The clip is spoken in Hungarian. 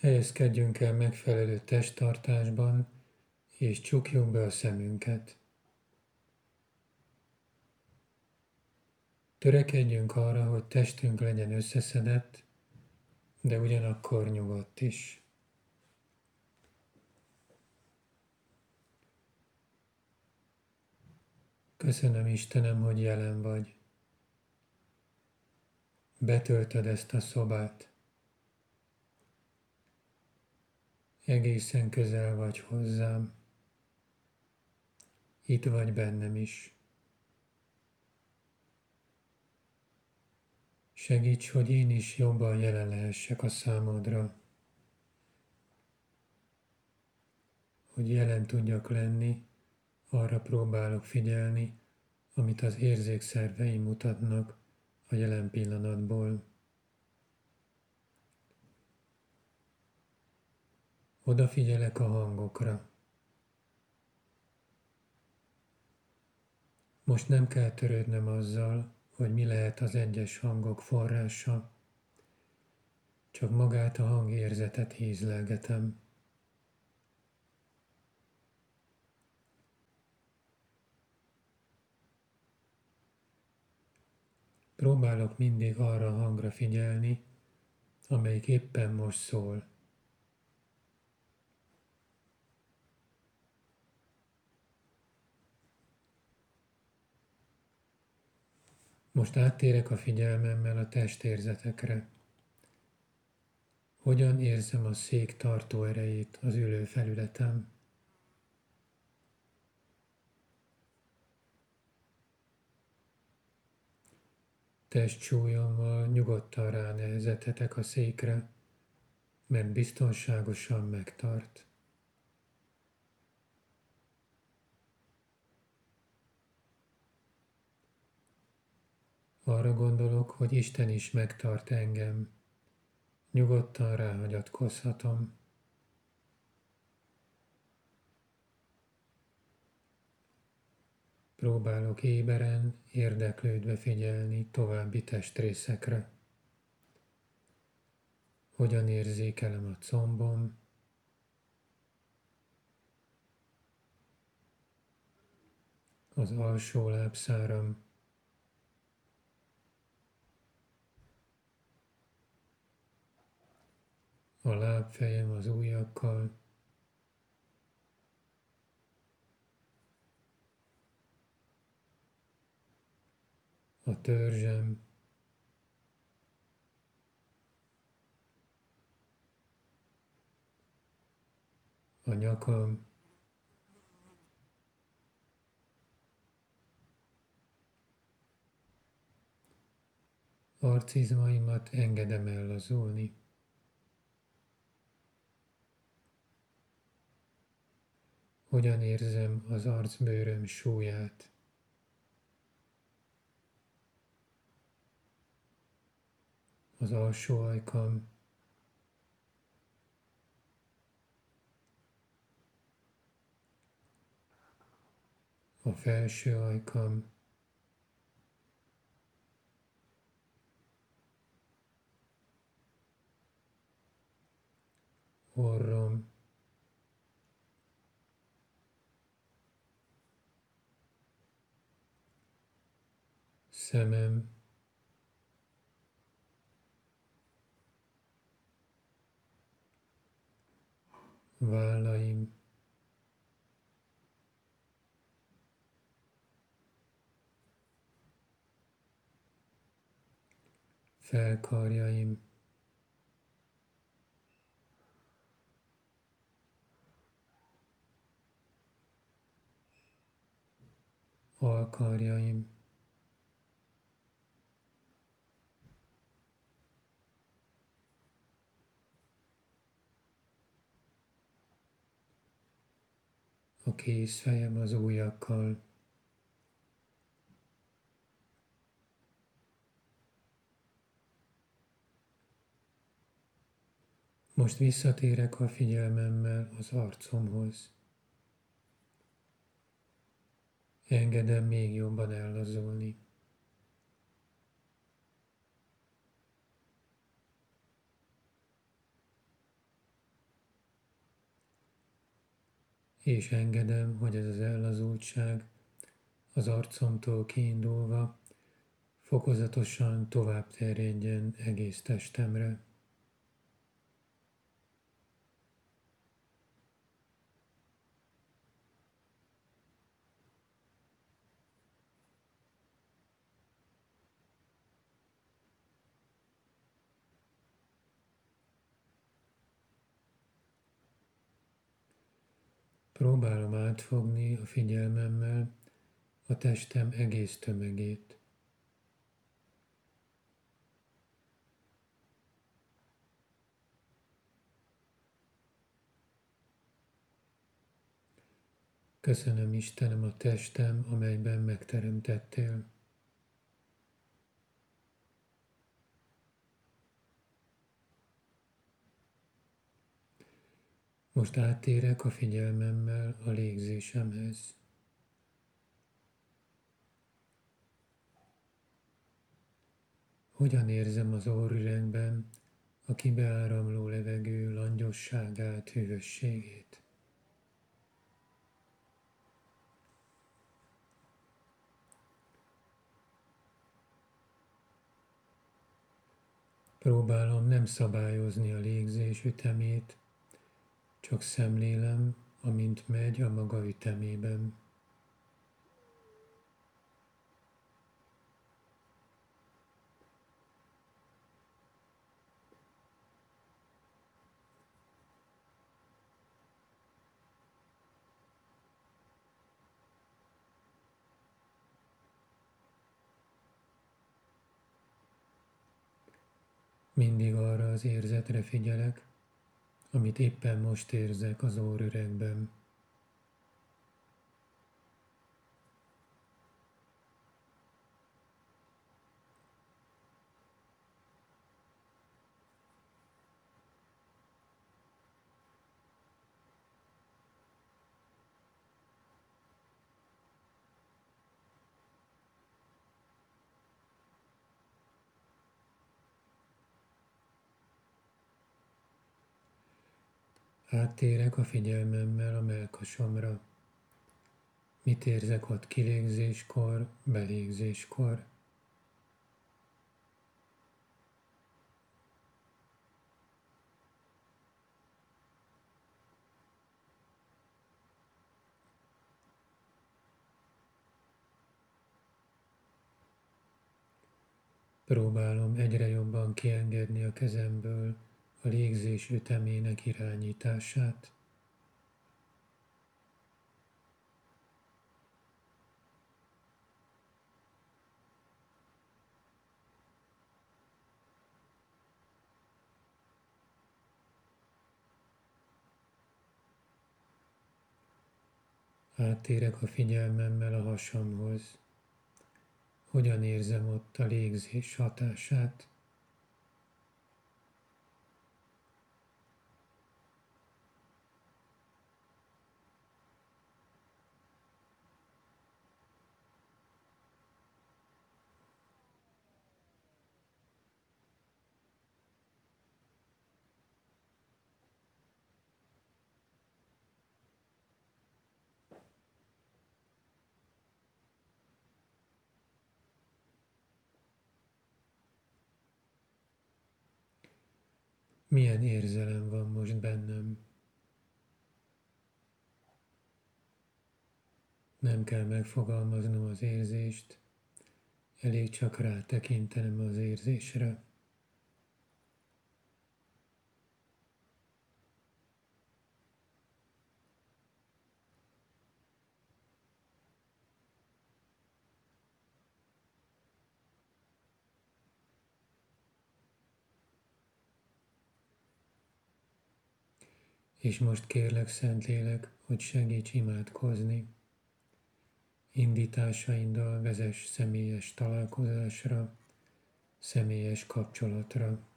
Helyezkedjünk el megfelelő testtartásban, és csukjuk be a szemünket. Törekedjünk arra, hogy testünk legyen összeszedett, de ugyanakkor nyugodt is. Köszönöm, Istenem, hogy jelen vagy. Betöltöd ezt a szobát. Egészen közel vagy hozzám. Itt vagy bennem is. Segíts, hogy én is jobban jelen lehessek a számodra. Hogy jelen tudjak lenni, arra próbálok figyelni, amit az érzékszerveim mutatnak a jelen pillanatból. Odafigyelek a hangokra. Most nem kell törődnöm azzal, hogy mi lehet az egyes hangok forrása, csak magát a hangérzetet ízlelgetem. Próbálok mindig arra a hangra figyelni, amelyik éppen most szól. Most áttérek a figyelmemmel a testérzetekre. Hogyan érzem a szék tartó erejét az ülő felületem? Testsúlyommal nyugodtan ránehezethetek a székre, mert biztonságosan megtart. Arra gondolok, hogy Isten is megtart engem. Nyugodtan ráhagyatkozhatom. Próbálok éberen, érdeklődve figyelni további testrészekre. Hogyan érzékelem a combom, az alsó lábszáram, a lábfejem az ujjakkal, a törzsem, a nyakam, arcizmaimat engedem ellazulni. Hogyan érzem az arcbőröm súlyát. Az alsó ajkam, a felső ajkam, orrom, szemem, vállaim, felkarjaim, alkarjaim, a kézfejem az ujjakkal, most visszatérek a figyelmemmel az arcomhoz. Engedem még jobban ellazulni. és engedem, hogy ez az ellazultság az arcomtól kiindulva fokozatosan tovább terjedjen egész testemre. Próbálom átfogni a figyelmemmel a testem egész tömegét. Köszönöm, Istenem, a testem, amelyben megteremtettél. Most áttérek a figyelmemmel a légzésemhez. Hogyan érzem az orrüregben a kibeáramló levegő langyosságát, hűvösségét? Próbálom nem szabályozni a légzés ütemét, csak szemlélem, amint megy a maga ütemében. Mindig arra az érzetre figyelek, amit éppen most érzek az orrüregben. Áttérek a figyelmemmel a mellkasomra. Mit érzek ott kilégzéskor, belégzéskor? Próbálom egyre jobban kiengedni a kezemből a légzés ütemének irányítását. Áttérek a figyelmemmel a hasamhoz. Hogyan érzem ott a légzés hatását? Milyen érzelem van most bennem? Nem kell megfogalmaznom az érzést, elég csak rátekintenem az érzésre. És most kérlek, Szentlélek, hogy segíts imádkozni. Indításaiddal vezess személyes találkozásra, személyes kapcsolatra.